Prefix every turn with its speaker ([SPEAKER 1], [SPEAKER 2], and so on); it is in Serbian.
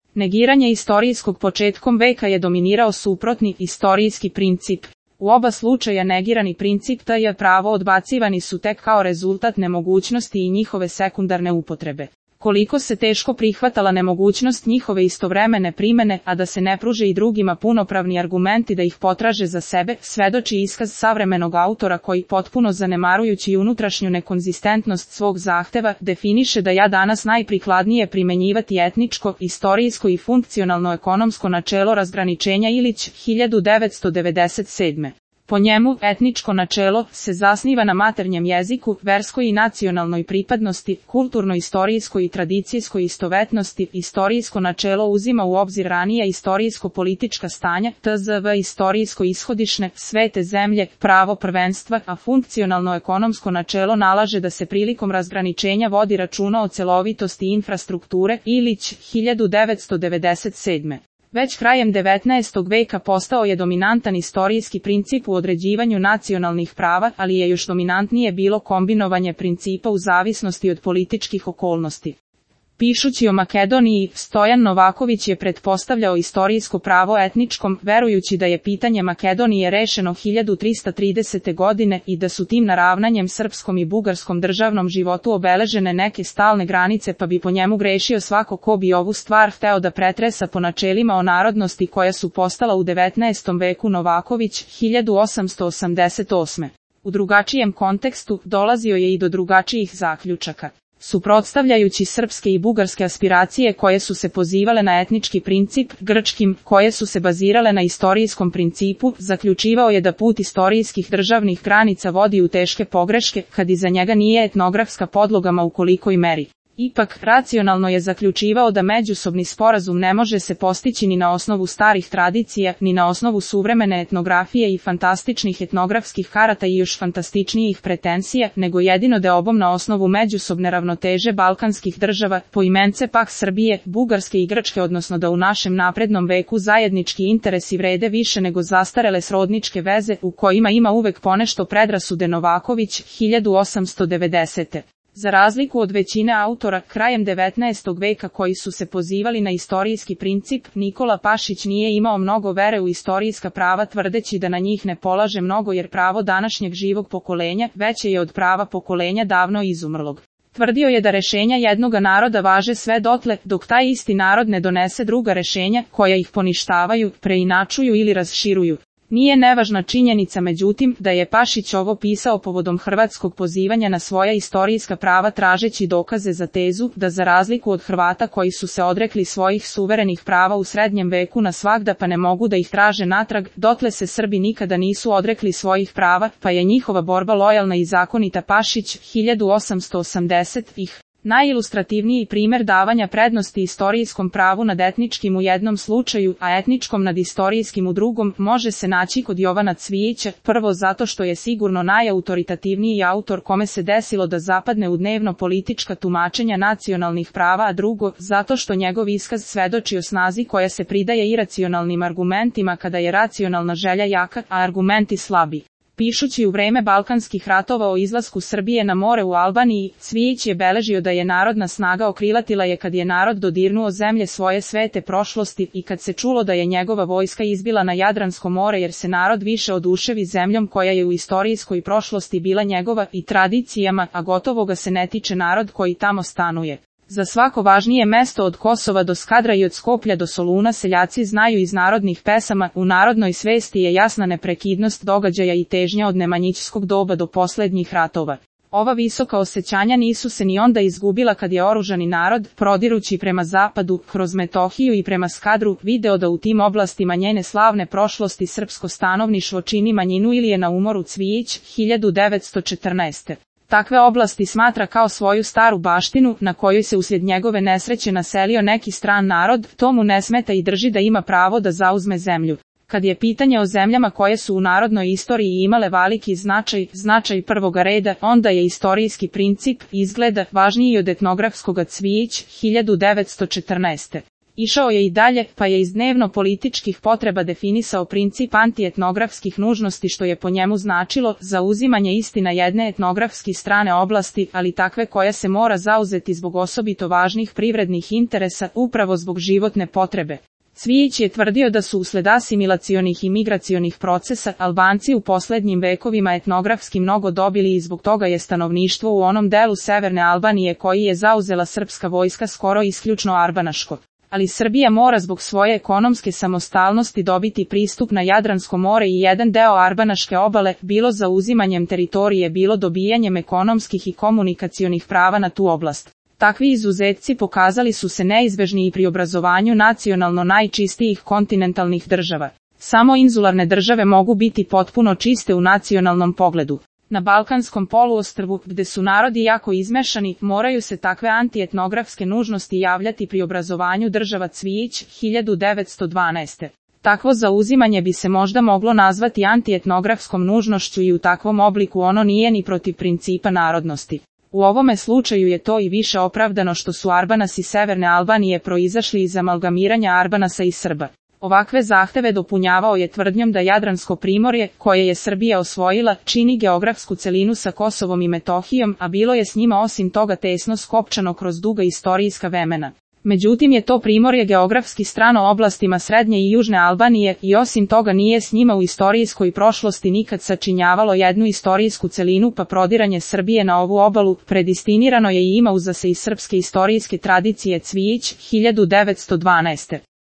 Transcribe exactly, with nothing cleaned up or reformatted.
[SPEAKER 1] Negiranje istorijskog početkom veka je dominirao suprotni, istorijski princip. U oba slučaja negirani princip t je pravo odbacivani su tek kao rezultat nemogućnosti i njihove sekundarne upotrebe. Koliko se teško prihvatala nemogućnost njihove istovremene primene, a da se ne pruže i drugima punopravni argumenti da ih potraže za sebe, svedoči iskaz savremenog autora koji, potpuno zanemarujući unutrašnju nekonzistentnost svog zahteva, definiše da ja danas najprikladnije primenjivati etničko, istorijsko i funkcionalno ekonomsko načelo razgraničenja Ilić, hiljadu devetsto devedeset sedme. Po njemu, etničko načelo se zasniva na maternjem jeziku, verskoj i nacionalnoj pripadnosti, kulturno-istorijskoj i tradicijskoj istovetnosti. Istorijsko načelo uzima u obzir ranija istorijsko-politička stanja, tzv. Istorijsko-ishodišne, svete zemlje, pravo prvenstva, a funkcionalno ekonomsko načelo nalaže da se prilikom razgraničenja vodi računa o celovitosti infrastrukture. Ilić, hiljadu devetsto devedeset sedme. Već krajem devetnaestog veka postao je dominantan istorijski princip u određivanju nacionalnih prava, ali je još dominantnije bilo kombinovanje principa u zavisnosti od političkih okolnosti. Pišući o Makedoniji, Stojan Novaković je pretpostavljao istorijsko pravo etničkom, verujući da je pitanje Makedonije rešeno hiljadu trista tridesete. godine i da su tim naravnanjem srpskom i bugarskom državnom životu obeležene neke stalne granice, pa bi po njemu grešio svako ko bi ovu stvar hteo da pretresa po načelima o narodnosti koja su postala u devetnaestom veku. Novaković, hiljadu osamsto osamdeset osme. U drugačijem kontekstu dolazio je i do drugačijih zaključaka. Suprotstavljajući srpske i bugarske aspiracije koje su se pozivale na etnički princip, grčkim, koje su se bazirale na istorijskom principu, zaključivao je da put istorijskih državnih granica vodi u teške pogreške, kad iza njega nije etnografska podloga ma u kolikoj meri. Ipak, racionalno je zaključivao da međusobni sporazum ne može se postići ni na osnovu starih tradicija, ni na osnovu suvremene etnografije i fantastičnih etnografskih karata i još fantastičnijih pretenzija, nego jedino deobom na osnovu međusobne ravnoteže balkanskih država, poimence pak Srbije, Bugarske i Grčke, odnosno da u našem naprednom veku zajednički interesi vrede više nego zastarele srodničke veze, u kojima ima uvek ponešto predrasude. Novaković, hiljadu osamsto devedesete. Za razliku od većine autora, krajem devetnaestog veka koji su se pozivali na istorijski princip, Nikola Pašić nije imao mnogo vere u istorijska prava, tvrdeći da na njih ne polaže mnogo jer pravo današnjeg živog pokolenja veće je od prava pokolenja davno izumrlog. Tvrdio je da rešenja jednoga naroda važe sve dotle, dok taj isti narod ne donese druga rešenja, koja ih poništavaju, preinačuju ili raširuju. Nije nevažna činjenica međutim da je Pašić ovo pisao povodom hrvatskog pozivanja na svoja istorijska prava tražeći dokaze za tezu da za razliku od Hrvata koji su se odrekli svojih suverenih prava u srednjem veku na svagda pa ne mogu da ih traže natrag, dotle se Srbi nikada nisu odrekli svojih prava, pa je njihova borba lojalna i zakonita. Pašić, hiljadu osamsto osamdesetih. Najilustrativniji primer davanja prednosti istorijskom pravu nad etničkim u jednom slučaju, a etničkom nad istorijskim u drugom, može se naći kod Jovana Cvijića, prvo zato što je sigurno najautoritativniji autor kome se desilo da zapadne u dnevno politička tumačenja nacionalnih prava, a drugo, zato što njegov iskaz svedoči o snazi koja se pridaje iracionalnim argumentima kada je racionalna želja jaka, a argumenti slabi. Pišući u vreme Balkanskih ratova o izlasku Srbije na more u Albaniji, Cvijić je beležio da je narodna snaga okrilatila je kad je narod dodirnuo zemlje svoje svete prošlosti i kad se čulo da je njegova vojska izbila na Jadransko more jer se narod više oduševi zemljom koja je u istorijskoj prošlosti bila njegova i tradicijama, a gotovo ga se ne tiče narod koji tamo stanuje. Za svako važnije mesto od Kosova do Skadra i od Skoplja do Soluna seljaci znaju iz narodnih pesama, u narodnoj svesti je jasna neprekidnost događaja i težnja od nemanjićskog doba do poslednjih ratova. Ova visoka osjećanja nisu se ni onda izgubila kad je oružani narod, prodirući prema zapadu, kroz Metohiju i prema Skadru, video da u tim oblastima njene slavne prošlosti srpsko stanovništvo čini manjinu ili je na umoru. Cvijić, hiljadu devetsto četrnaeste. Takve oblasti smatra kao svoju staru baštinu, na kojoj se uslijed njegove nesreće naselio neki stran narod, to mu ne smeta i drži da ima pravo da zauzme zemlju. Kad je pitanje o zemljama koje su u narodnoj istoriji imale veliki značaj, značaj prvoga reda, onda je istorijski princip, izgleda, važniji od etnografskoga. Cvijić, hiljadu devetsto četrnaeste. Išao je i dalje, pa je iz dnevno-političkih potreba definisao princip antietnografskih nužnosti, što je po njemu značilo zauzimanje istina jedne etnografski strane oblasti, ali takve koja se mora zauzeti zbog osobito važnih privrednih interesa, upravo zbog životne potrebe. Cvijić je tvrdio da su usled asimilacionih i migracionih procesa Albanci u posljednjim vekovima etnografski mnogo dobili i zbog toga je stanovništvo u onom delu severne Albanije koji je zauzela srpska vojska skoro isključno arbanaško. Ali Srbija mora zbog svoje ekonomske samostalnosti dobiti pristup na Jadransko more i jedan deo arbanaške obale, bilo zauzimanjem teritorije, bilo dobijanjem ekonomskih i komunikacionih prava na tu oblast. Takvi izuzetci pokazali su se neizbežni i pri obrazovanju nacionalno najčistijih kontinentalnih država. Samo inzularne države mogu biti potpuno čiste u nacionalnom pogledu. Na Balkanskom poluostrvu, gde su narodi jako izmešani, moraju se takve antietnografske nužnosti javljati pri obrazovanju država. Cvijić, hiljadu devetsto dvanaeste. Takvo zauzimanje bi se možda moglo nazvati antietnografskom nužnošću i u takvom obliku ono nije ni protiv principa narodnosti. U ovome slučaju je to i više opravdano što su Arbanasi severne Albanije proizašli iz amalgamiranja Arbanasa i Srba. Ovakve zahteve dopunjavao je tvrdnjom da Jadransko primorje, koje je Srbija osvojila, čini geografsku celinu sa Kosovom i Metohijom, a bilo je s njima osim toga tesno skopčano kroz duga istorijska vremena. Međutim je to primorje geografski strano oblastima srednje i južne Albanije i osim toga nije s njima u istorijskoj prošlosti nikad sačinjavalo jednu istorijsku celinu, pa prodiranje Srbije na ovu obalu predistinirano je i ima uza se iz srpske istorijske tradicije. Cvijić, hiljadu devetsto dvanaeste.